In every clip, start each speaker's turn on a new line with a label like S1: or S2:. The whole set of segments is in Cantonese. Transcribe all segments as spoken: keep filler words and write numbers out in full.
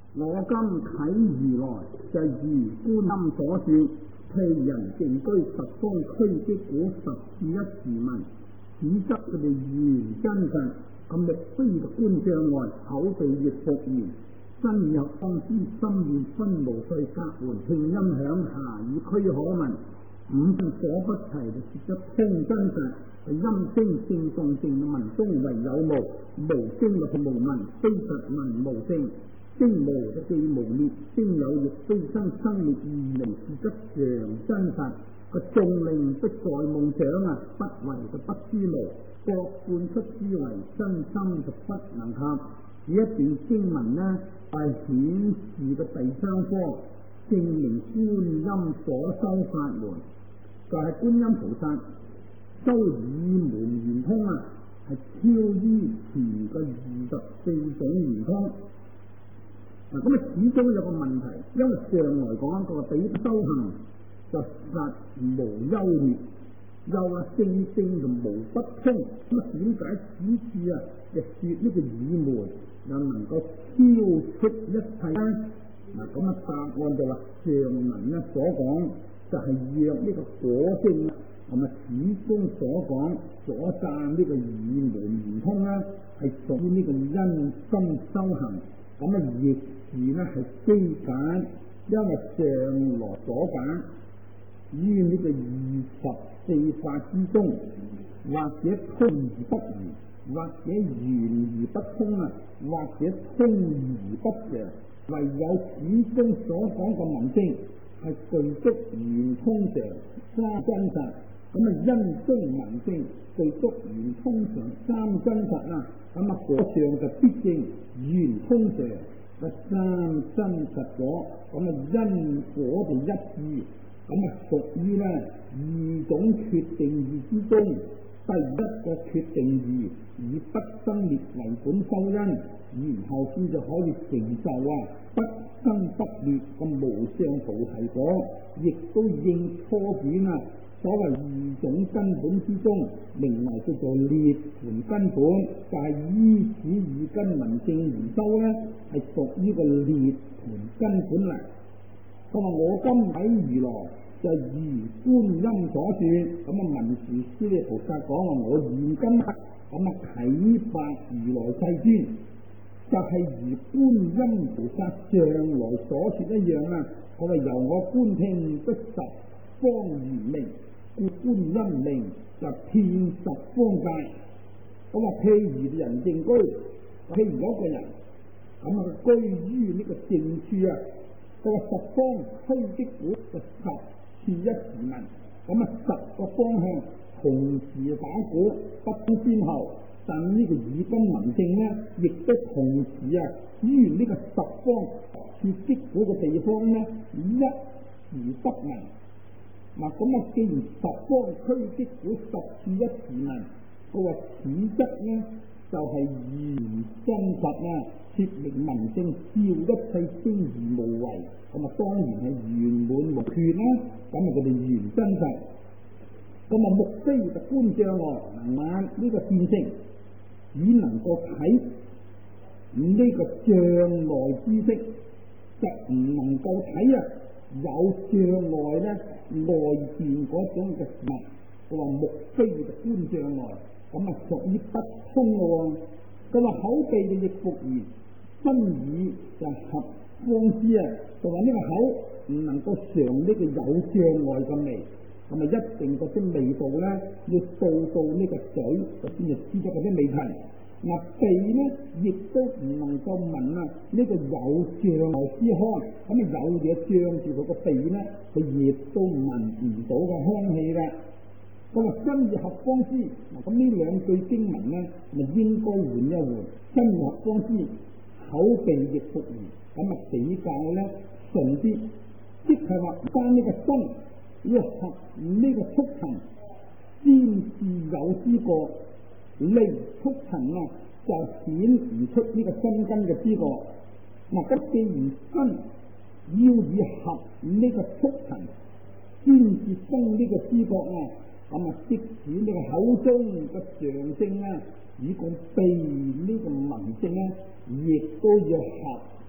S1: 我今啟如來，就如觀音所說，譬人靜居十方俱擊鼓十次一時聞，此則佢哋言真實，咁亦非觀障礙，口鼻亦復言，身有當知，心願分無碎，隔門聽音響，下以區可聞，五分所不齊，就說得通真實。音聲性動靜聞中唯有無，無聲就無聞，非實聞無性。聲無就既無滅，聲有亦非生，生滅二無，是則常真實。個眾令不在夢想啊，不為就不知無，各半出之為真心就不能及。此一段經文呢，係顯示嘅第三科，證明觀音所修法門，就係、是、觀音菩薩修耳門圓通啊，係超於前嘅二十四種圓通。嗱，咁啊，始終有個問題，因為上來講個比修行就實無優劣，又話正正就無不通。咁啊，點解此次啊，就說呢個耳門又能夠超出一切咧？嗱，咁啊，答案就話上文咧所講就係讓呢個果證，同埋始終所講所讚呢個耳門圓通咧，係屬於呢個因心修行。咁啊，亦是呢係非簡，因為上來所講於呢個二十四法之中，或者通而不圓，或者圓而不通啊，或者通而不詳，唯有始終所講嘅文性係具足圓通常三真實。咁啊，因中文性具足圓通常三真實啊，咁啊，果上就必正圓通常嘅三真實果，咁啊，因果就一致，咁啊，屬於咧二種決定義之中第一個決定義，以不生滅為本修因，然後先就可以成就啊不生不滅嘅無上菩提果，亦都應初卷啊所謂二種根本之中，名為叫做涅槃根本，就係、是、依此二根文性而修咧，係屬於個涅槃根本嚟。咁啊，我今啟如來就如觀音所說，咁啊文殊師利菩薩講話我現今咁啊啟發如來世尊，就係、是、如觀音菩薩上來所說一樣啊。我話由我觀聽不十方圓明，故觀音名就遍十方界。咁啊，譬如人靜居，譬如有一個人咁啊居於呢個靜處啊，個十方俱擊鼓就十次一時聞，咁啊十個方向同時打鼓，不分先後，但呢個耳根聞性呢，亦都同時啊於呢個十方次擊鼓嘅地方呢，一時不聞。嗱，咁啊，既然十方俱擊鼓十次一時聞，佢話此則呢就係、是、圓真實啊，説明聞性照一切聲而無違，咁啊當然係圓滿無缺啦。咁啊佢哋圓真實，咁啊目非就觀障礙，眼呢個見性只能夠睇呢個障礙之色，就唔能夠睇啊有障礙咧外邊嗰種嘅事物。佢話目非就觀障礙，咁啊屬於不通咯。佢話口鼻就亦復言，身耳就合方知啊。佢話呢個口唔能夠嘗呢個有障礙嘅味，咁啊一定嗰啲味道咧要到到呢個嘴，就先至知道嗰啲味題。嗱，鼻呢亦都唔能夠聞啊呢個有障礙之香，咁啊有嘢障住佢個鼻呢，佢亦都聞唔到嘅香氣嘅。咁啊身耳合方知，嗱咁呢兩句經文呢，咪應該換一換，身耳合方知，口鼻亦復言，咁啊比較咧順啲，即係話單呢個身要合呢個觸塵，先至有知覺。離觸塵啊，就顯唔出呢個身根嘅知覺。嗱，咁既然身要以合呢個觸塵，先至生呢個知覺啊，咁啊即使呢個口中嘅常性啊，以個鼻呢個聞性咧，亦都要合而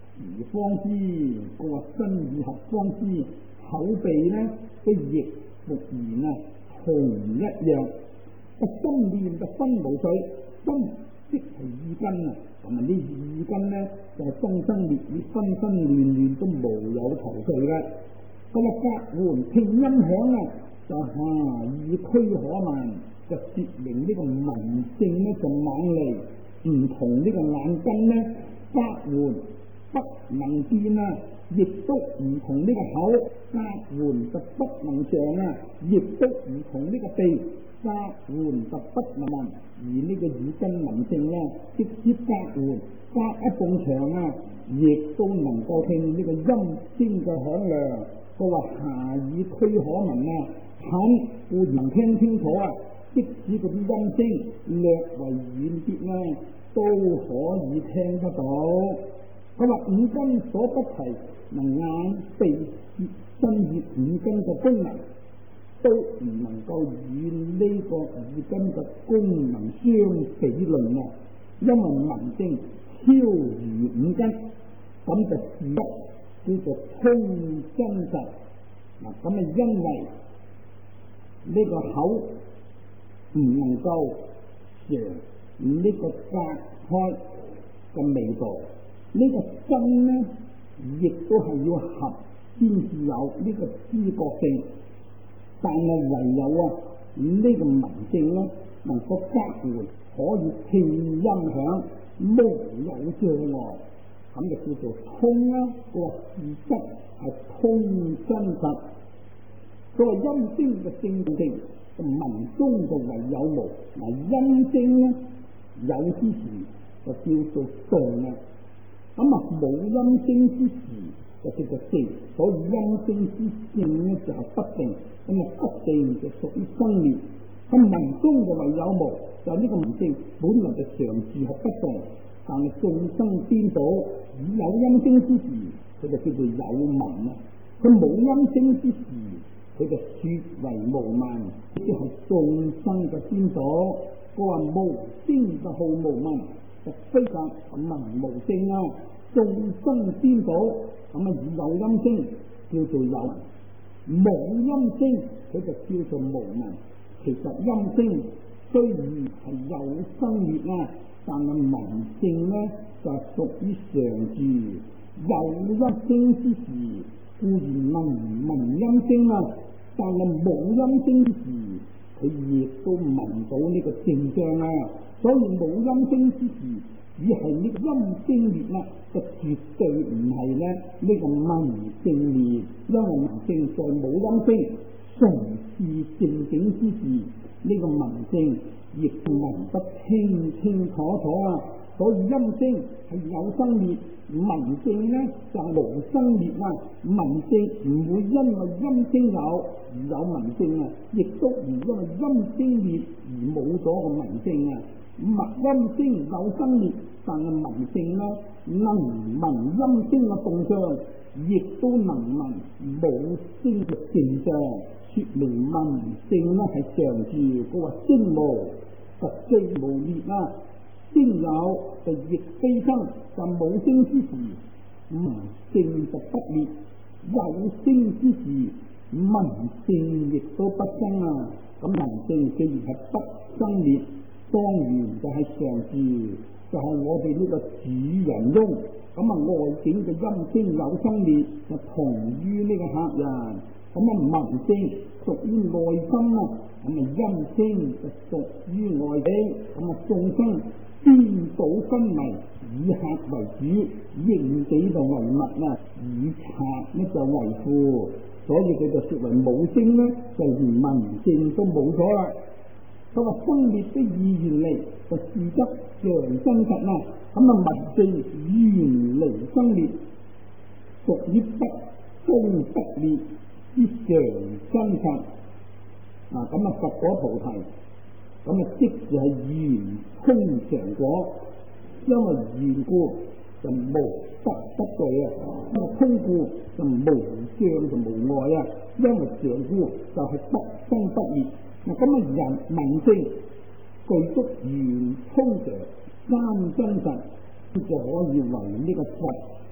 S1: 方知，個話身與合方知，口鼻呢都亦復然啊，同一樣。個心念就分無緒，心即係意根啊，咁啊呢意根呢就係生生滅滅、分分亂亂都無有頭緒嘅。咁啊法門聽音響啊，就下意區可聞，就説明呢個文性呢就猛利，唔同呢個眼根呢法門不能見啊，亦都唔同呢個口法門就不能嘗啊，亦都唔同呢個鼻法門就不能聞，而呢個耳根文性呢，即使法門發一埲牆啊，亦都能夠聽呢個音聲嘅響亮。佢話下意區可聞啊，近固然能聽清楚啊，即使嗰啲音聲略為遠啲呢，都可以聽得到。佢話五根所不齊，能眼鼻舌身意五根嘅功能都唔能夠與呢個耳根嘅功能相比論啊，因為文性超於五根，咁就事得叫做通真實。嗱，咁啊因為呢個口唔能夠嘗呢個隔開嘅味道，呢個身呢亦都係要合先至有呢個知覺性，但係唯有啊呢個文性呢能夠發門可以聽音響，無有障礙，咁就叫做通啦。個事實係通真實。佢話音聲嘅正定，文中就唯有無。嗱，音聲呢有之時就叫做動啊，咁啊冇音聲之時就叫做靜。所以音聲之靜呢就係不定，咁啊不定就屬於生滅。咁文中就唯有無，就呢、是、個文性本來就常住係不動，但係眾生顛倒，以有音聲之時，佢就叫做有文啊；佢冇音聲之時，佢就説為無文，即係眾生嘅顛倒。佢話無聲就號無文，就非格文無聲啊！眾生顛倒，咁啊以有音聲叫做有文，冇音聲佢就叫做無文。其實音聲雖然係有生滅啊，但係文性呢就屬於常住。有音聲之時固然能聞音聲啊，但係冇音聲之時佢亦都聞到呢個正相啊。所以冇音聲之時只係呢個音聲滅啦，就絕對唔係咧呢個文性滅，因為文性在冇音聲從事正境之時，呢、這個文性亦聞得清清楚楚啊！所以音聲係有生滅，文性呢就係、是、無生滅啊！文性唔會因為音聲有而有文性啊，亦都唔因為音聲滅而冇咗個文性啊！音聲有生滅，但係文性呢能聞音聲嘅動向，亦都能聞冇聲嘅正相。說明文性呢係常住，佢話聲無實際無滅啊，聲有就亦非生，但冇聲之時，文性就不滅；有聲之時，文性亦都不生啊。咁文性既然係不生滅，當然就係常住，就係、是、我哋呢個主人翁。咁啊外境嘅音聲有生滅，就同於呢個客人。咁啊文性屬於內心啊，咁啊音聲就屬於外境。咁啊眾生顛倒分迷，以客為主，應己就為物啊，以客呢就為父，所以佢就說為冇聲呢，就連文性都冇咗啦。佢話生滅的意願離，就事則常真實啦。咁啊文性遠離生滅，屬於不生不滅之常真實。嗱咁啊佛果菩提，咁啊即係圓通常果，因為圓故就無得不具啊，因為通故就無相就無礙啊，因為常故就係不生不滅。嗱咁啊人文性具足圓通常三真實，就可以為呢個佛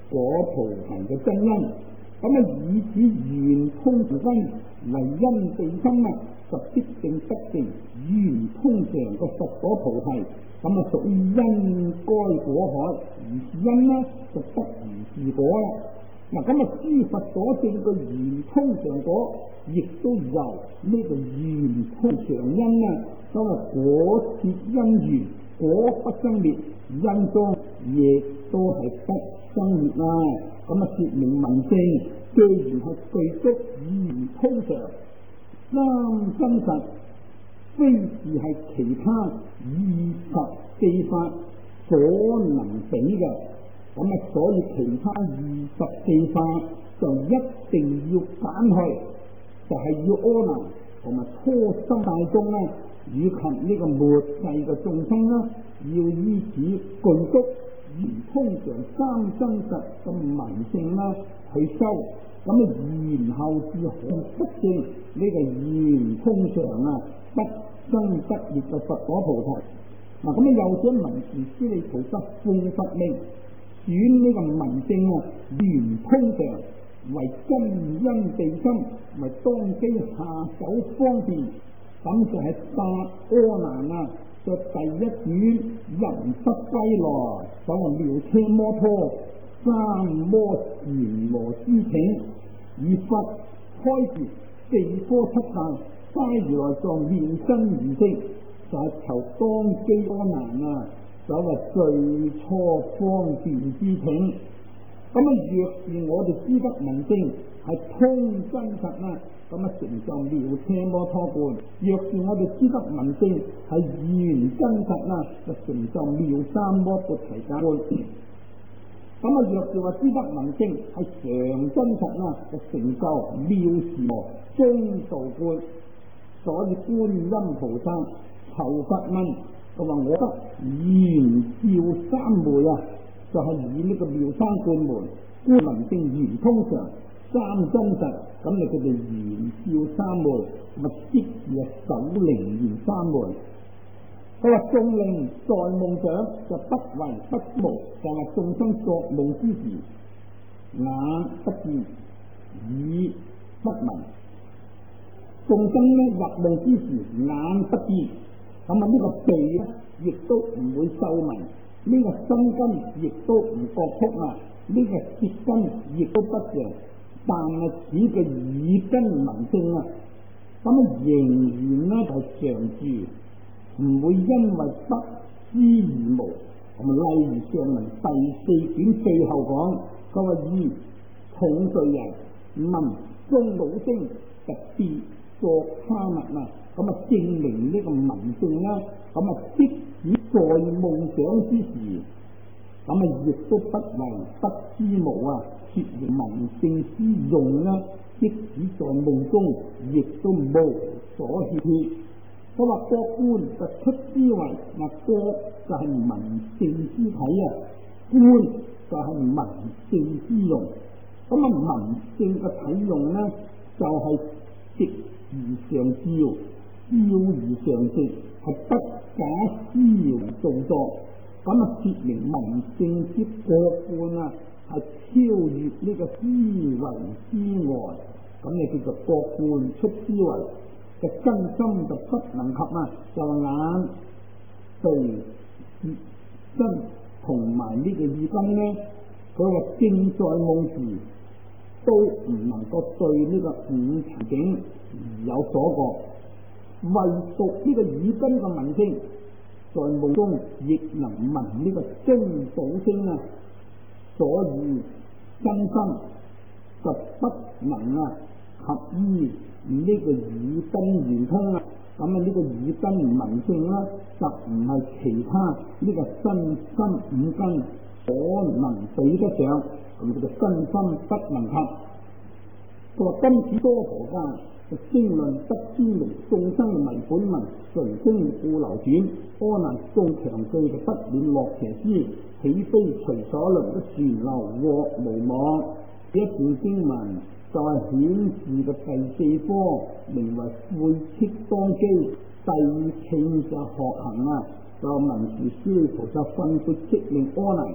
S1: 果菩提嘅真因。咁啊，以此圓通常分為因地心啊，就必定得成圓通常嘅佛果菩提。咁啊，屬於因該果海，如是因呢，就得如是果啦。嗱，咁啊，諸佛所證嘅圓通常果，亦都由呢個圓通常因啊，所謂果切因緣，果不生滅，因中亦都係不生滅啊。咁啊，說明文性既然係具足圓通常三真實，非是係其他二十四法所能比嘅。咁啊，所以其他二十四法就一定要揀去，就係、是、要阿難同埋初心大眾啦，以及呢個末世嘅眾生啦，要依此具足圓通常三真實嘅文性啦去修，咁啊，然後至可得證呢個圓通常啊不生不滅嘅佛果菩提。嗱，咁啊，又者文殊師利菩薩奉佛命選呢個文性啊圓通常為真因地心，為當機下手方便，咁就係答阿難啊嘅第一卷人失歸來，所謂妙車摩托三摩旋羅之請，以佛開示四科七大皆如來藏現身而成，就係、是、求當機阿難啊，所謂最初方便之請。咁啊，若是我哋知得文性係通真實啊，咁啊成就妙車摩托觀；若是我哋知得文性係圓真實啊，就成就妙三摩缽提迦觀。咁啊，若是話知得文性係常真實啊，就成就妙時羅中道觀。所以觀音菩薩求佛問，佢話我得圓照三昧啊，就係、是、以呢個妙三觀門觀文性圓通常三真實，咁你佢哋圓照三昧，咪即係首楞嚴三昧。佢話眾令在夢想就不為不無，就係眾生作夢之時，眼不見，耳不聞。眾生呢入夢之時，眼不見，咁啊呢個鼻咧亦都唔會嗅聞，呢、這個身根亦都唔覺觸啊，呢、這個舌根亦都不常，但係此嘅耳根文性啊，咁啊仍然咧係常住，唔會因為不知而無。咁啊，例如上文第四卷最後講，佢話以重罪人聞中老聲特別作他物啊，咁啊證明呢個文性啦，咁啊即使在夢想之時，咁啊亦都不為不知無啊，說明文性之用啦，即使在夢中亦都無所欠缺。佢話覺觀就出之為，嗱覺就係文性之體啊，觀就係文性之用。咁啊文性嘅體用咧，就係、是、直而常照，照而常直，係不假思維動作。咁啊說明文性之覺觀啊，係超越呢個思維之外。咁你叫做覺觀出思維嘅真心就不能及啊！就眼、鼻、舌、身同埋呢個耳根咧，佢話正在夢時都唔能夠對呢個五塵境而有所覺，唯獨呢個耳根嘅聞聲，在夢中亦能聞呢個中道聲啊！所以真心就不能啊及於呢個耳根圓通啊！咁啊呢個耳根聞性啦，就唔係其他呢個身心五根可能比得上，咁佢嘅身心不能及。佢話今此多何間，就經論得知明眾生迷本文，隨聲故流轉。阿難眾長句就不免樂邪師，豈非隨所論的旋流獲無望。一段經文就係顯示嘅第四科，名為悔斥當機，諦聽就學行啊！就文殊師利菩薩吩咐即令阿難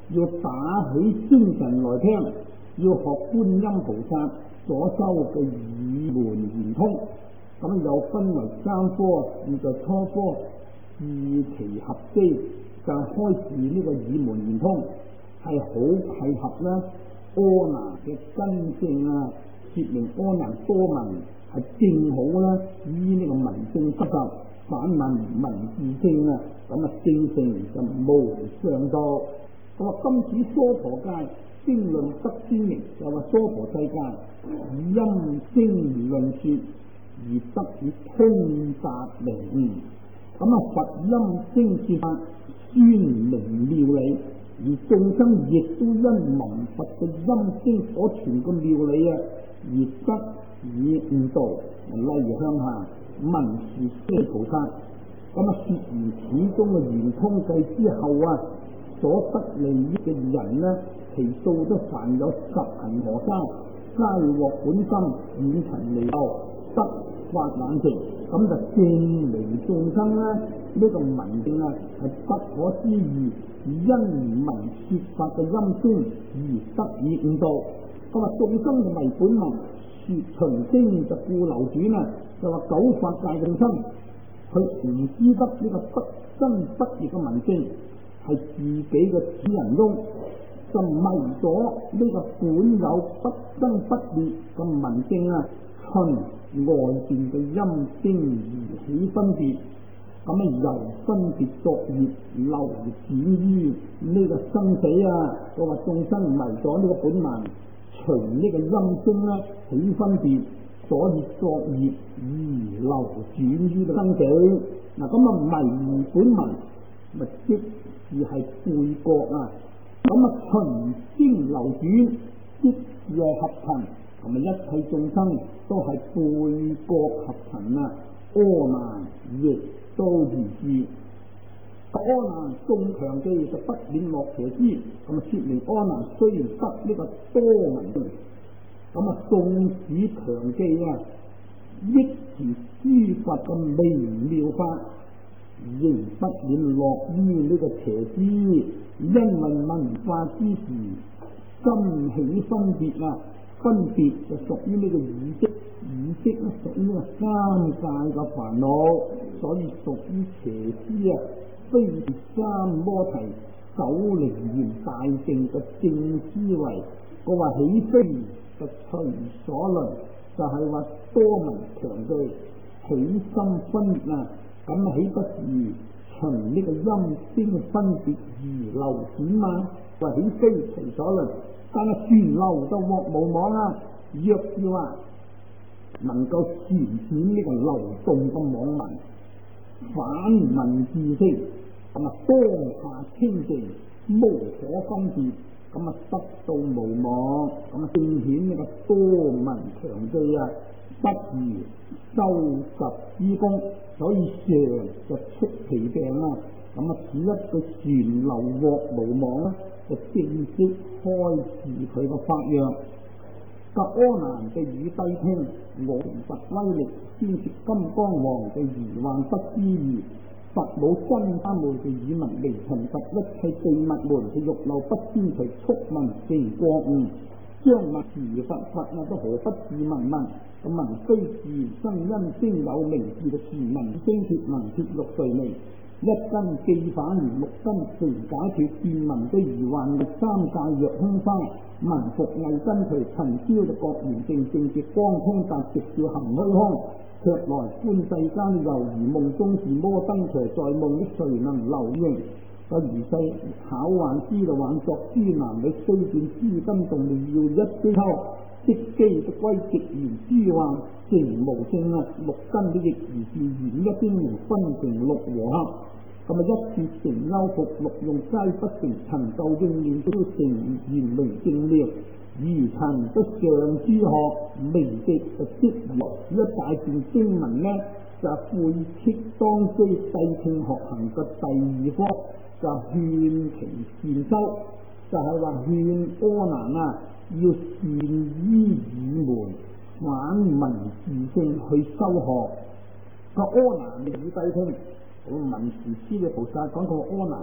S1: 要打起精神來聽，要學觀音菩薩所修嘅耳門圓通。咁又分為三科，現在初科自其合機，就開始呢個耳門圓通，係好契合啦。阿難嘅根性啊，說明阿難多聞係正好啦，依呢個聞性不實，反聞聞自性啊，咁啊正性就無上道。咁啊，今此娑婆界經論得宣明，就話娑婆世界以音聲論說而得以通達明。咁啊，佛音聲說法宣明妙理，而眾生亦都因聞佛嘅音聲所傳嘅妙理啊，而得以悟道。例如向下聞是非菩薩，咁啊說完始終嘅圓通計之後啊，所得利益嘅人呢，其數都凡有十恒河沙，皆獲本心遠塵離道，得法眼淨。咁就證明眾生呢，呢、這個聞性啊係不可思議，因聞說法嘅音聲而得以悟道。咁啊，眾生就為本聞，說隨聲就故流轉啊，就話九法界眾生，佢唔知得呢個不真不異嘅聞性係自己嘅主人翁，就迷咗呢個本有不真不異嘅聞性啊，循外邊嘅音聲而起分別，咁啊由分別作業流轉於呢個生死啊。我話眾生迷咗呢個本聞，隨呢個音聲咧起分別，所以作業而流轉於生死。嗱，咁啊迷本聞咪即是係背覺啊，咁啊循聲流轉即是係合塵。咁啊，一切眾生都係背覺合塵啊，阿難亦都如是。阿難縱強記就不免落邪知，咁啊說明阿難雖然得呢個多聞性，咁啊縱使強記啊，憶持諸佛嘅微妙法，仍不免落於呢個邪知，因為聞法之時心起分別啊。分別就屬於呢個意識，意識咧屬於呢個三界嘅煩惱，所以屬於邪知啊，非三摩提九靈玄大乘嘅正思維。我話起非就隨所論，就係、是、話多聞強記起心分別啊，咁豈不是循呢個音聲分別而流轉嘛？話起非隨所論。但係旋流就獲無妄啊！若要啊能夠旋轉呢個流動嘅網文，反聞自性，咁啊當下清淨，無可分別，咁啊得到無妄，咁啊正顯呢個多聞強記啊，不如修習之功，所以常就出其病啦。咁啊此一個旋流獲無妄啦，就正式開示佢個法樣。格阿難嘅語低聽，我佛威力先至金剛王嘅疑幻不知義，佛母真三昧嘅語文微塵及一切秘密門嘅欲漏不先隨速聞成過悟，將物時佛佛啊都何不自問問？咁聞非自然生因聲有名字嘅傳聞聲鐵聞鐵六垂微。一根記反而六根隨解脫，見聞嘅疑幻三界若空花，聞復偽真隨塵消就覺圓淨正直光通達直照行虛空，卻來觀世間猶如夢中是摩登邪，在夢的誰能留形？個如世巧幻知道幻作諸男女，雖見諸根動力要一機抽，即機的歸直言諸幻成無性啊！六根的亦如是，然一經明分成六和合。咁啊，一切成優復六用皆不成，塵垢應念都成圓明正妙，如塵不上諸學微極就即如一大段經文呢，就晦斥當機細聽學行嘅第二科，就勸其善修，就係話勸阿難啊要善依耳門，反聞自性去修學。個阿難嘅語低聽。咁文殊師利菩薩講過阿難，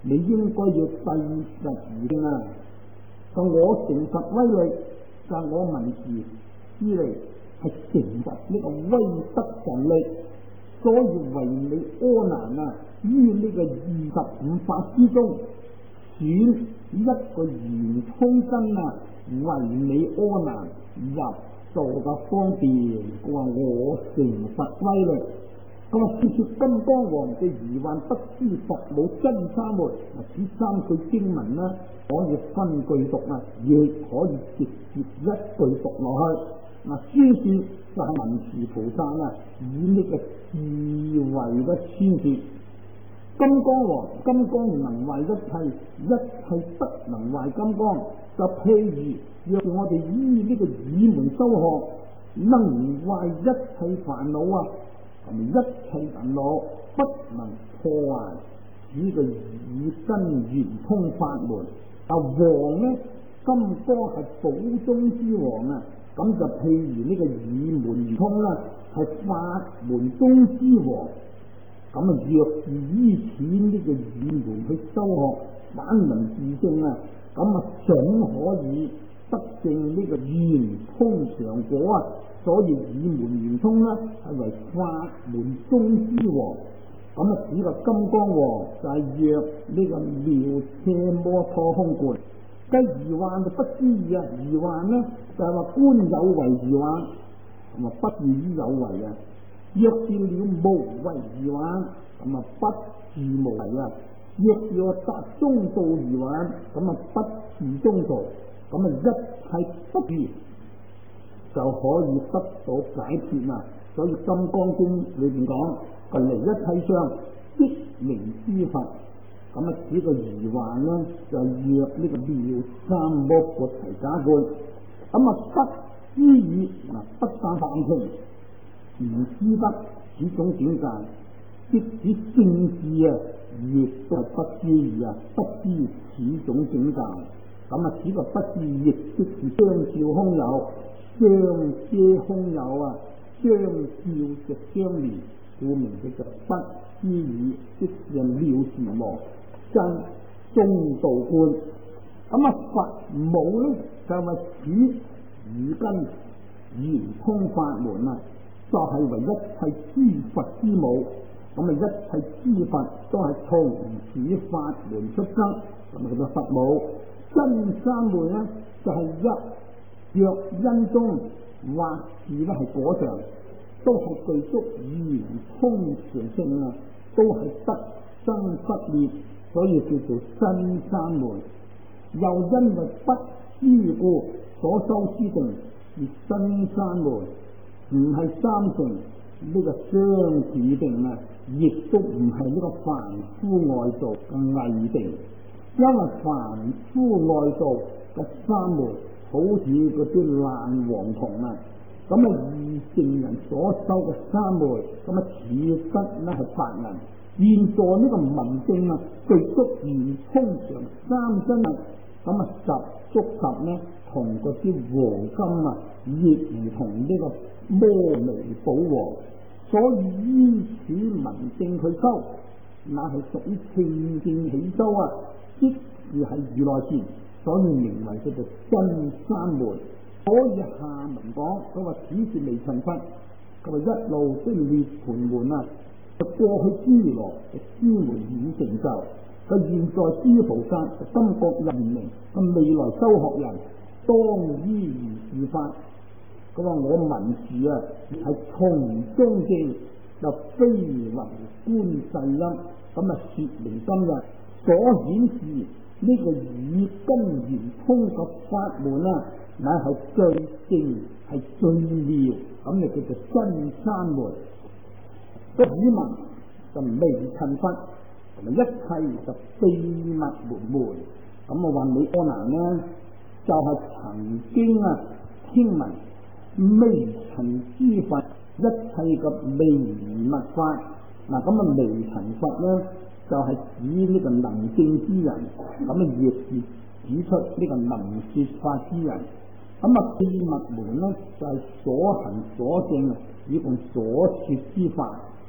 S1: 你應該要閉實而聽啊！就我誠實威力，就我文字之力係誠實呢個威德神力，所以為你阿難啊，於呢個二十五法之中選一個圓通身啊，為你阿難入道嘅方便。佢話我誠實威力。咁啊！說說金剛王嘅疑幻不知佛母真三昧，嗱，此三句經文啦，可以分句讀啊，亦可以直接一句讀落去。嗱，宣說就係文殊菩薩啊，以呢個智慧嘅宣說。金剛王，金剛能壞一切，一切不能壞金剛。就譬如若是我哋依呢個耳門修學，能壞一切煩惱啊！咁一切煩惱不能破壞呢個耳根圓通法門。啊，王呢，金剛係寶中之王啊！咁就譬如呢個耳門圓通啦，係法門中之王。咁啊，若是依此呢個耳門去修學反能自證啊，咁啊，總可以得證呢個圓通常果啊！所以耳門圓通啦，係為法門中之王。咁啊，指個金剛王就係若呢個妙車摩托空觀。計疑幻就不思議啊！疑幻呢就係話觀有為疑幻，咁啊不異於有為啊。若是了無為疑幻，咁啊不自無為啊。若是話集中道疑幻，咁啊不自中道。咁啊一切不如，就可以得到解脫啦。所以《金剛經》裏邊講，個離一切相，即名之佛。咁啊，指個疑幻呢，就約呢個妙三摩缽提伽觀。咁啊，不思議嗱，不散phạm情，唔知得此種境界，即使正智啊，亦都係不思議啊，不知此種境界。咁啊，指個不思議，亦即是相照空有。相遮空有啊，相照就相連，顧名叫做不思議，即是了時無真中道觀。咁啊，佛母咧就係此耳根圓通法門啊，就係、是、為一切諸佛之母。咁啊，一切諸佛都係從此法門出生，咁啊叫做佛母。真三昧咧就係、是、一。若因中或是咧係果上，都係具足圓通常性啊，都係不生不滅，所以叫做真三昧。又因為不思故，所修之定是真三昧，唔係三成呢個相似定啊，亦都唔係呢個凡夫外道嘅偽定，因為凡夫外道嘅三昧。好似嗰啲爛黃銅啊，咁啊二乘人所修嘅三昧，咁啊此質咧係白銀。現在呢個文證啊，具足圓通常三真啊，咁啊十足十呢，同嗰啲黃金啊，亦如同呢個摩尼寶王。所以依此文證去修，那係屬於清淨起修啊，即是係如來前。所以名為叫做真三昧。所以下文講，佢話此是微塵佛，佢話一路即係涅盤門啊，過去諸如來嘅諸門已成就，佢現在諸菩薩心覺人明，咁未來修學人當依如是法。佢話我文殊啊係從中正，就非為觀世音，咁啊說明今日所顯示。呢個耳根圓通嘅法門啊，乃係最正，係最妙，咁就叫做真三昧。個語文就微塵佛，同埋一切就秘密門門。咁我話你阿難呢，就係、是、曾經啊聽聞微塵之佛一切嘅微密法。嗱，咁啊微塵佛咧。就係指呢個能證之人，咁啊亦是指出呢個能說法之人。咁啊秘密門咧就係、是、所行所證啊，以共所說之法。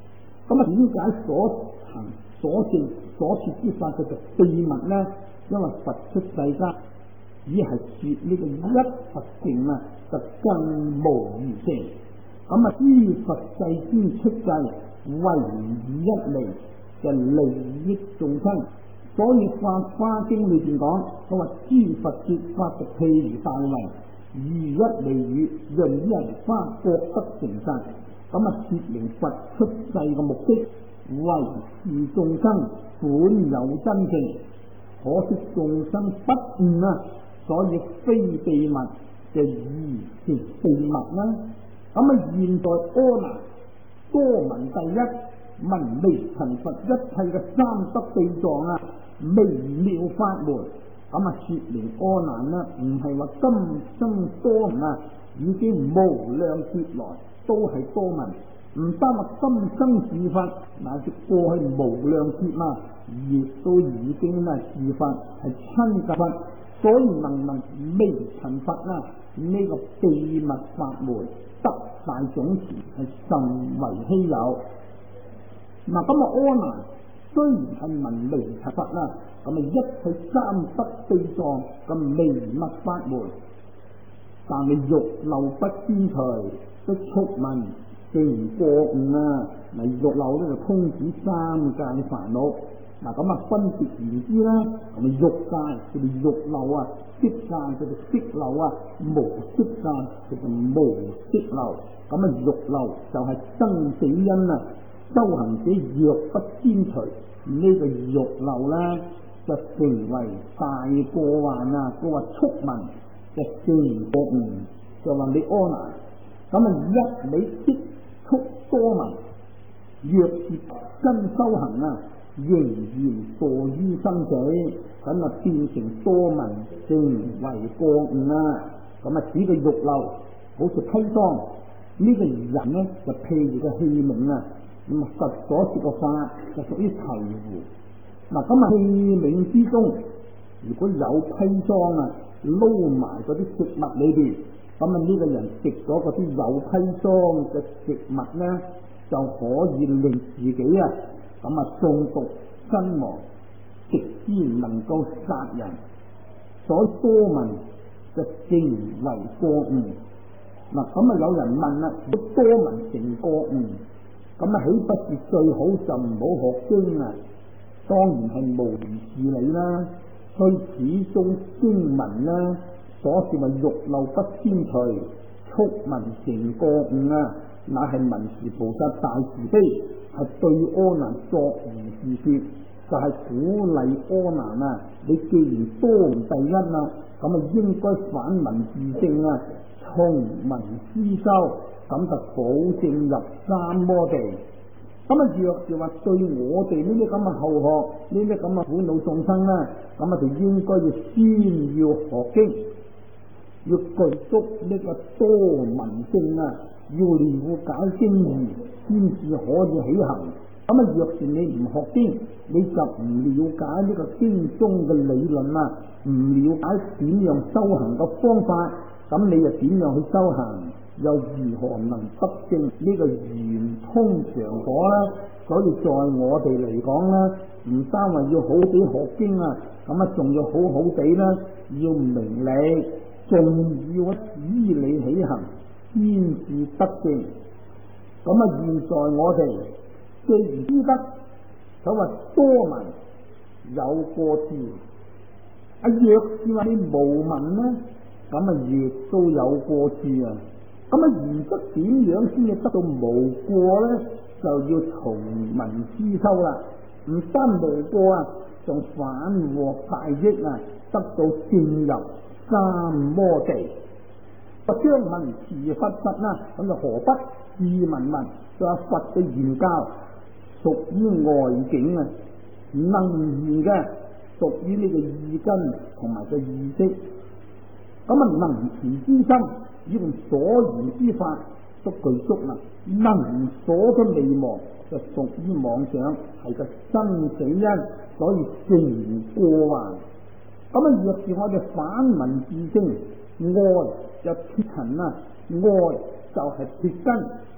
S1: 咁啊，點解所行所證所設之法叫做秘密呢？因為佛出世間只係說呢個一佛性啊，就更無二性。咁啊，於佛世間出世，唯以一利，就利益眾生。所以《法華經》裏邊講，佢話諸佛說法就譬如大雲，如一利雨，潤於人花，各得成實。咁啊，說明佛出世嘅目的，為是眾生本有真正，可惜眾生不悟啊，所以非秘密就以成秘密啦。咁啊，現在阿難多聞第一，聞微塵佛一切嘅三德秘藏啊，微妙法門。咁啊，說明阿難呢，唔係話今生多聞啊，已經無量劫來都係多聞，唔單話今生是佛，乃至過去無量劫啊，亦都已經咧是佛，係親近佛，所以能聞微塵佛啊，呢、這個秘密法門得大總持係甚為稀有。嗱，咁啊，阿難雖然係聞微塵佛啦，咁啊一切三德秘藏咁微密法門，但係欲漏不先除，即速聞成過悟啊！嗱，欲漏咧就通指三界煩惱。嗱，咁啊分別言之啦，咁啊欲界叫做欲漏啊，色界叫做色漏啊，無色界叫做無色漏。咁啊欲漏就係生死因啊，修行者若不先除呢個欲漏咧，就成為大過患啊！佢話速聞就成過悟，就話你阿難，咁啊一味積速多聞，若是真修行啊，仍然墮於生死，咁啊變成多聞成為過悟啊！咁啊指個欲漏，好似砒霜呢個人呢，就譬如個器皿啊，咁啊佛所說嘅法就屬於醍醐。嗱，咁啊器皿之中，如果有砒霜啊，撈埋嗰啲食物裏邊，咁啊呢個人食咗嗰啲有砒霜嘅食物咧，就可以令自己啊咁啊中毒身亡，直至能夠殺人。所以多聞就成為過悟。嗱，咁啊有人問啦，如果多聞成過悟，咁啊豈不是最好就唔好學經啊？當然係無疑事理啦。所以始終經文啦，所說話欲漏不先除，速聞成過悟啊，乃係文殊菩薩大慈悲，係對阿難作如是說，就係、是、鼓勵阿難啊！你既然多聞第一啊，咁啊應該反聞自證啊，從聞思修，咁就保證入三摩地。咁啊，若是話對我哋呢啲咁嘅後學，呢啲咁嘅苦惱眾生咧，咁啊就應該要先要學經，要具足呢個多聞證啊，要了解經義，先至可以起行。咁啊，若是你唔學經，你就唔了解呢個經中嘅理論啊，唔了解點樣修行嘅方法，咁你又點樣去修行？又如何能得證呢個圓通常果呢？所以在我哋嚟講呢，唔單話要好地學經啊，咁啊仲要好好地呢，要明理，仲要依理起行，先至得證。咁啊，現在我哋既然知得，所謂多聞有過智，啊若是話你無聞呢，咁啊亦都有過智啊。咁啊，然則點樣先至得到無過呢？就要從聞思修啦。唔單無過啊，仲反獲大益啊，得到證入三摩地。佛將聞持佛實啦，咁就何不自聞聞？就係佛嘅言教，屬於外境啊，能言嘅屬於呢個意根同埋個意識。咁啊，能持之心，用所言之法都具足啦，能所都未忘，就屬於妄想，係個生死因，所以成過患。咁啊，若是我哋反聞自證，愛就脫塵啦，愛就係脫根，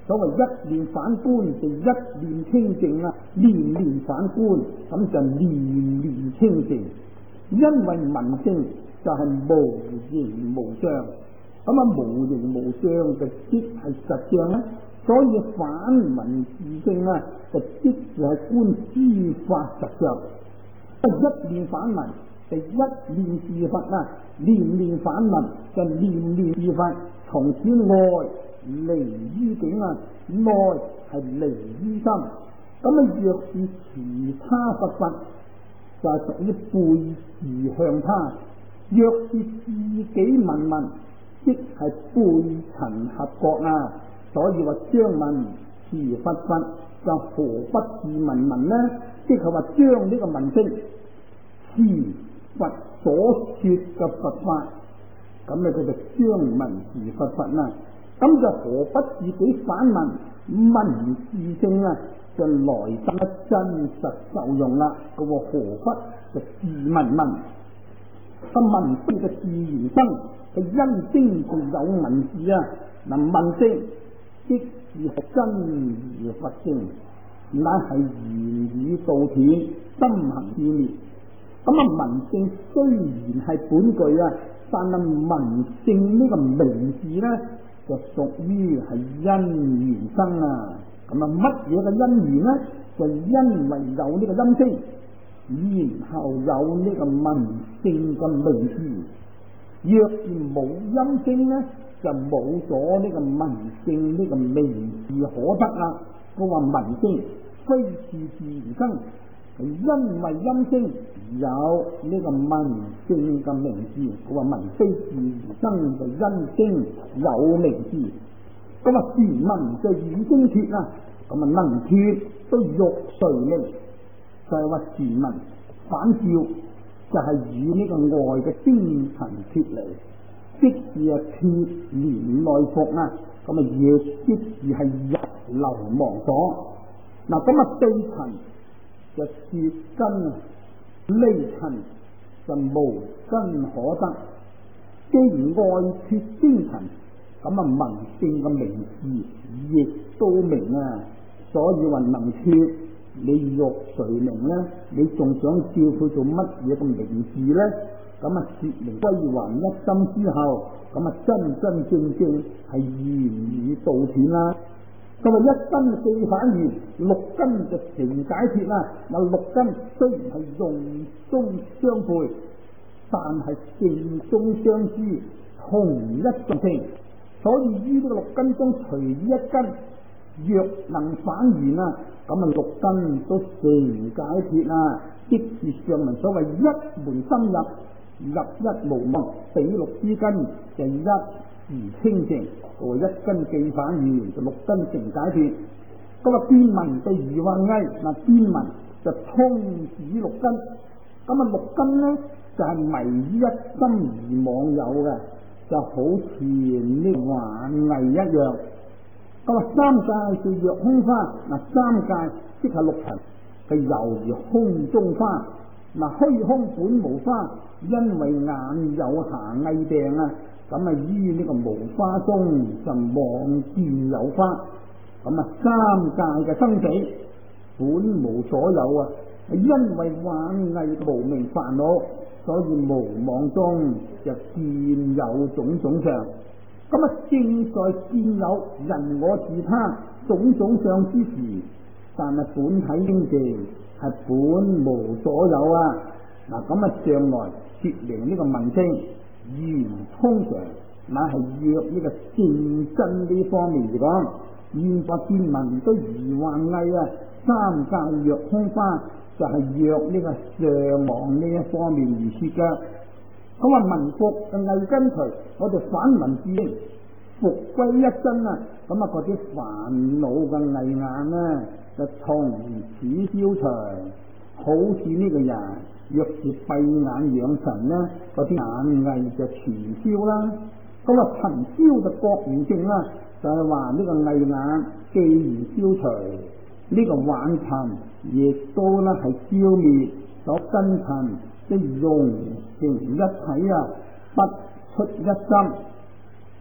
S1: 所謂一念反觀就一念清淨啦，念念反觀咁就念念清淨。因為聞性就係無形無相，咁啊無形無相就即係實相啦。所以反聞自性啊，就即係觀諸法實相。一念反聞就一念是佛啦，念念反聞就念念是佛。從此外離於境啊，內係離於心。咁啊，若是其他佛法，就係屬於背時向他；若是自己聞聞，即係背塵合覺啊。所以話將聞持佛法，就何不自聞聞呢？即係話將呢個聞聲持佛所說嘅佛法，咁咧佢就將聞持佛法啦。咁就何不自己反聞聞自性啊？就來得真實受用啦。咁何不就自聞聞？咁聞聲嘅自然生，佢因聲就有文字啊。嗱，聞聲即是係真如佛性，乃係言語道斷，心行自滅。咁啊，聞聲雖然係本句啊，但係聞聲呢個名字咧，就屬於係因緣生啊。咁啊，乜嘢嘅因緣咧？就因為有呢個音聲，然後有呢個聞聲嘅名字。若然冇音聲咧，就冇咗呢個聞聲呢個名字可得啦。我話聞聲非是自然生，係因為音聲有呢個聞聲嘅名字。我話聞非自然生，就因聲有名字。咁啊，時聞就與聲脫啦。咁啊，能脫都欲誰明？就係話時聞反照，就係與呢個外嘅精神脫離，即是啊脫連內服啊。咁啊，亦即是係入流忘所。嗱，咁啊，對塵就絕根，離塵就無根可得。既然外脫精塵，咁啊，聞聲嘅名字亦都明啊。所以話能脫，你欲誰明呢？你仲想叫佢做乜嘢嘅名字呢？咁啊，說明歸還一心之後，咁啊，真真正正係言語道斷啦。咁啊，一根四反言，六根就成解脫啦。嗱，六根雖然係用中相配，但係性中相知，同一種性。所以於呢個六根中，隨一根若能反言啊，咁啊六根都成解脫啊。即是上文所謂一門深入，入一無忘，比六之根就一時清淨。我一根既反言，就六根成解脫。咁啊，邊聞對疑幻翳，嗱邊聞就通指六根。咁啊六根呢，就係、是、迷於一心而妄有嘅，就好似呢幻翳一樣。咁啊，三界就若空花，嗱三界即係六塵，佢猶如空中花。嗱虛空本無花，因為眼有瑕翳病啊，咁啊於呢個無花中就妄見有花。咁啊三界嘅生死本無所有啊，係因為幻翳無明煩惱，所以無妄中就見有種種相。咁啊，正在見有人我自他種種相之時，但係本體清淨係本無所有啊！嗱，咁啊，將來說明呢個聞聲，原通常乃係約呢個正真呢方面嚟講，現在見聞都疑幻翳啊，三界若空花就係約呢個上網呢一方面而說嘅。咁啊，聞覺嘅翳根除，我哋反聞自性，復歸一真啊！咁啊，嗰啲煩惱嘅翳眼咧，就從此消除。好似呢個人若是閉眼養神咧，嗰啲眼翳就全消啦。咁啊，塵消就覺明淨啦，就係話呢個翳眼既然消除，呢、這個幻塵亦都咧係消滅咗真塵。即融成一體啊，不出一心。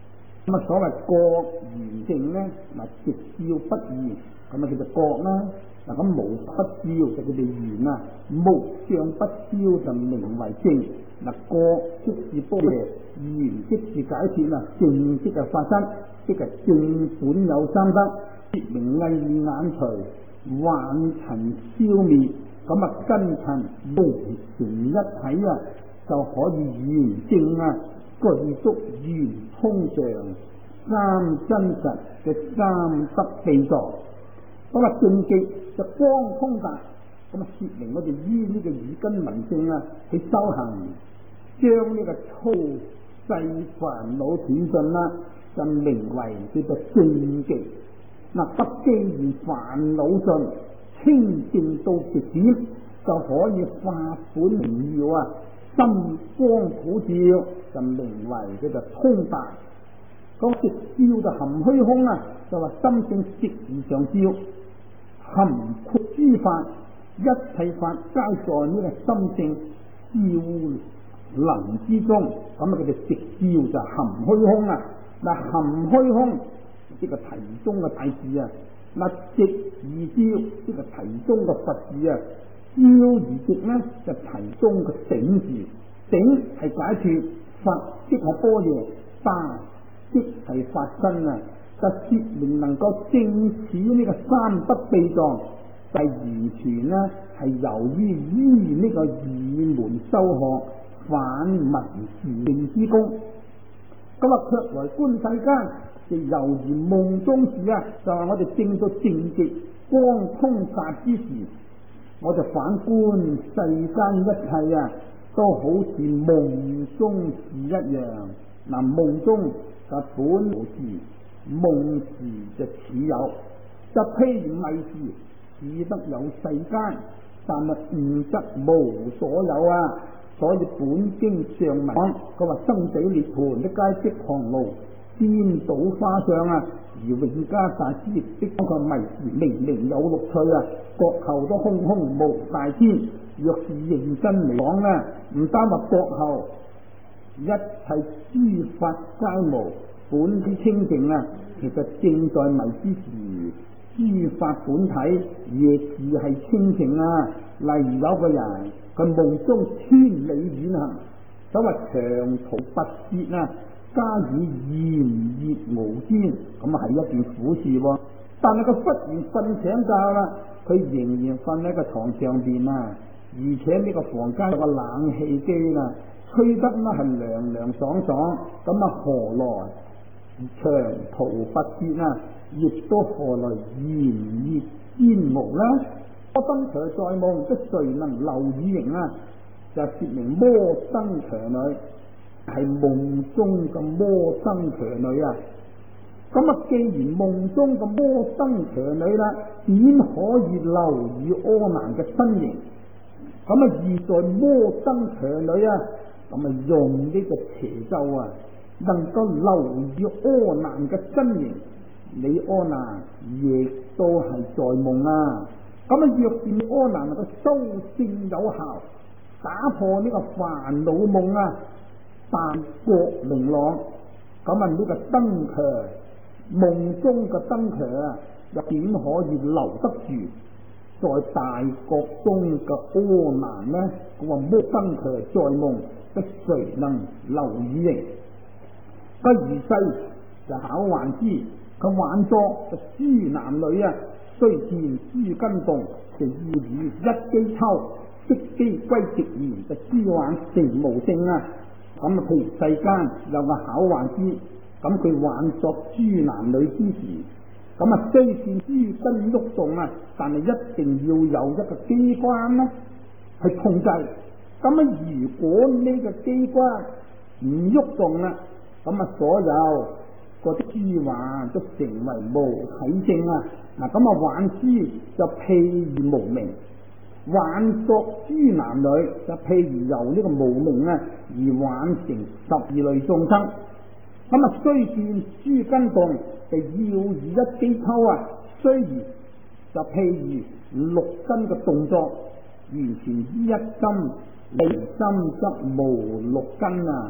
S1: 咁啊，所謂覺圓淨咧，嗱直照不異，咁啊叫做覺啦。嗱咁無不照就叫做圓啊，無相不消就名為正。嗱覺即是般若，圓即是解脫啊，正即係發生，即係正本有三德，說明翳眼除，幻塵消滅，咁啊根塵融成一體啊，就可以圓正啊，具足圓通常三真實嘅三德秘藏。咁啊正極就光通達，咁啊說明我哋依呢個耳根聞性啊去修行，將呢個粗細煩惱斷盡啦，就名為叫做正極。嗱，不既然煩惱盡，清淨到極點，就可以法本明耀啊，心光普照，就名為叫做通達。咁直照就含虛空啊，就話心性直而上照，含括諸法，一切法皆在呢個心性照能之中，咁啊佢哋直照就含虛空啊。嗱，含虛空即係題中嘅大字啊，嗱直而照即係題中嘅佛字啊，照而直呢就題中嘅頂字，頂係解脫，佛即係般若，大即係法身啊，就說明能夠證此呢個三德秘藏，就完全呢係由於依呢個耳門修學反聞自證之功。咁啊，卻來觀世間，就猶如夢中事啊！就係我哋證到正極光通達之時，我就反觀世間一切啊，都好似夢中事一樣。嗱，夢中就本無事，夢時就似有，就譬如迷時只得有世間，但係悟則無所有啊！所以本經上文講，佢話生死涅槃的皆即航路，顛倒花相啊！而永嘉大師亦的講佢迷時明明有六趣啊，國後都空空無大天。若是認真嚟講呢，唔單話國後，一切諸法皆無，本之清淨啊！其實正在迷之時，諸法本體亦是係清淨啊！例如有個人，佢夢中千里遠行，所謂長途跋涉啊，加以炎熱無端，咁啊係一件苦事喎。但係佢忽然瞓醒覺啦，佢仍然瞓喺個床上邊啊，而且呢個房間有個冷氣機啦，吹得呢係涼涼爽爽，咁啊何來長途跋涉啊？亦都何來炎熱煎熬呢？摩登伽在夢，即誰能留意形啊？就說明摩登伽女係夢中嘅摩登伽女啊！咁啊，既然夢中嘅摩登伽女啦，點可以留意阿難嘅身形？咁啊，意在摩登伽女啊，咁啊用呢個邪咒啊，能夠留意阿難嘅身形，你阿難亦都係在夢啊！咁啊，若見阿難能夠修性有效，打破呢個煩惱夢啊，大覺明朗，咁啊呢個燈強夢中嘅燈強啊，又點可以留得住在大覺中嘅阿難呢？佢話摩燈強在夢，不誰能留意形？不如世就巧幻之，佢幻作就諸男女啊。雖見諸根動，就要以一機抽，即機歸直言，就諸幻成無性啊！咁啊，譬如世間有個巧幻之，咁佢幻作諸男女之時，咁啊雖見諸根喐動啊，但係一定要有一個機關咧去控制。咁啊，如果呢個機關唔喐動啦，咁啊所有嗰啲諸幻都成為無體性啊！嗱，咁啊幻之就譬如無明，幻作諸男女就譬如由呢個無明啊而幻成十二類眾生。咁啊雖見諸根動，就要以一機抽啊，雖然就譬如六根嘅動作，完全依一心，離心則無六根啊。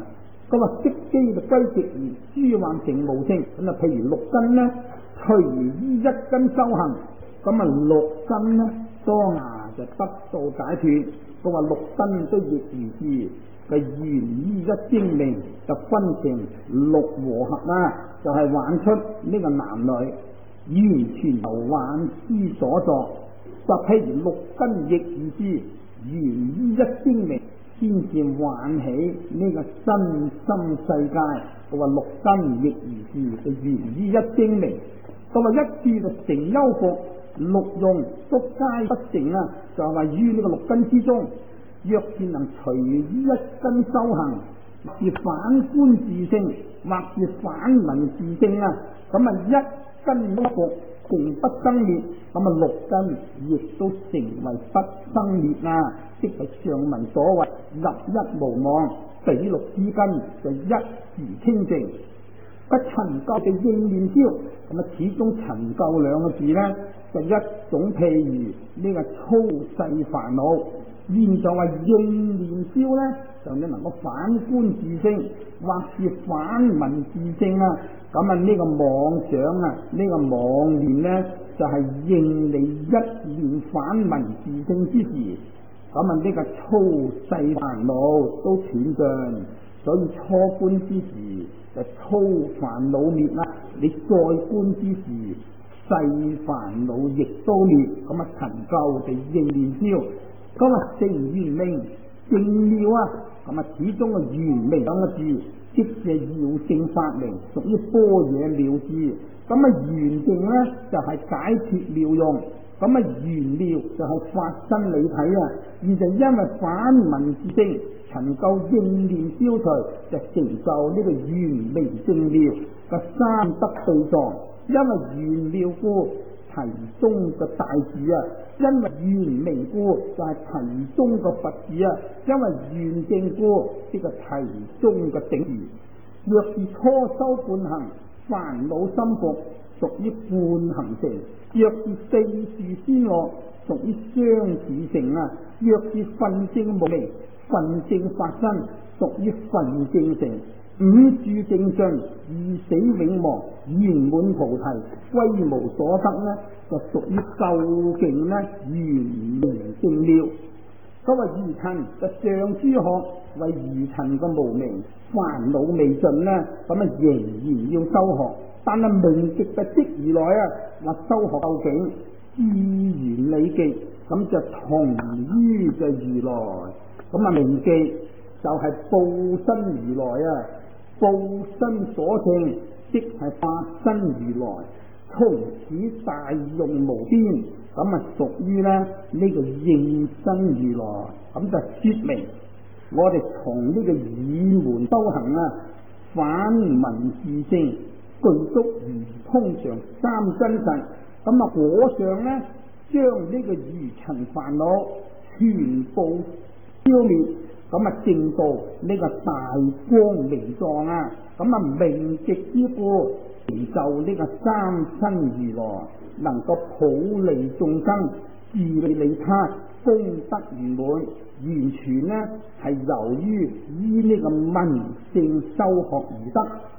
S1: 咁啊，積機就歸直而諸幻成無性。咁啊，譬如六根呢，隨依一根修行，咁啊六根呢當下就得到解脫。佢話六根都亦如是，嘅緣依一精明就分成六和合啦，就係、是、玩出呢個男女，完全由幻思所作。就譬如六根亦如是，緣依一精明，先至玩起呢個身心世界。佢話六根亦如是，就緣依一精明。佢話一次就成幽伏，六用都皆不成啊！就係話於呢個六根之中，若是能隨依一根修行，或是反觀自性，或是反聞自性啊，咁啊一根不伏，成不生滅，咁啊六根亦都成為不生滅啊！即係上文所謂入一無妄，比六之根就一時清淨。不塵垢嘅應念消，咁啊始終塵垢兩個字呢，就一種譬如呢個粗細煩惱。現在話應念消呢，就你能夠反觀自性，或是反聞自性啊。咁啊呢個妄想啊，呢、這個妄念呢，就係、是、應你一念反聞自性之時，咁啊呢個粗細煩惱都斷盡。所以初觀之時就粗煩惱滅啦，你再觀之時細煩惱亦都滅，咁啊塵垢就應念消。咁啊正圓明正妙啊，咁啊始終嘅圓明兩個字，即係妙正法明，屬於般若妙智。咁啊圓正咧就係、是、解脫妙用，咁啊圓妙就係法身理體啊。而就因為反聞自性，塵垢應念消除，就成就呢個圓明正妙嘅三德對狀。因為圓妙故，題中嘅大字啊；因為圓明故，就係、是、題中嘅佛字啊；因為圓正故，即係題中嘅頂字。若是初修半行，煩惱心服，屬於半行成；若是四住先落，屬於相似成啊；若是分證無明，分證發生，屬於分證成。五住正盡，二死永亡，圓滿菩提，歸無所得呢，就屬於究竟呢圓明正妙。嗰個愚塵就上諸學，為愚塵嘅無明煩惱未盡呢，咁啊仍然要修學。但係明極嘅即而來啊，話修學究竟知圓理極，咁就同於就如來。咁啊明極就係報身如來啊。報身所證，即係法身如來，從此大用無邊，咁啊屬於咧呢、這個應身如來，咁就說明我哋從呢個耳門修行啊，反聞自性，具足如通常三真實，咁啊果上咧將呢個愚塵煩惱全部消滅。咁啊，正道呢個大光明狀啊，咁啊明極之故，成就呢個三身如來，能夠普利眾生，自利利他，功德圓滿，完全呢係由於依呢個聞性修學而得。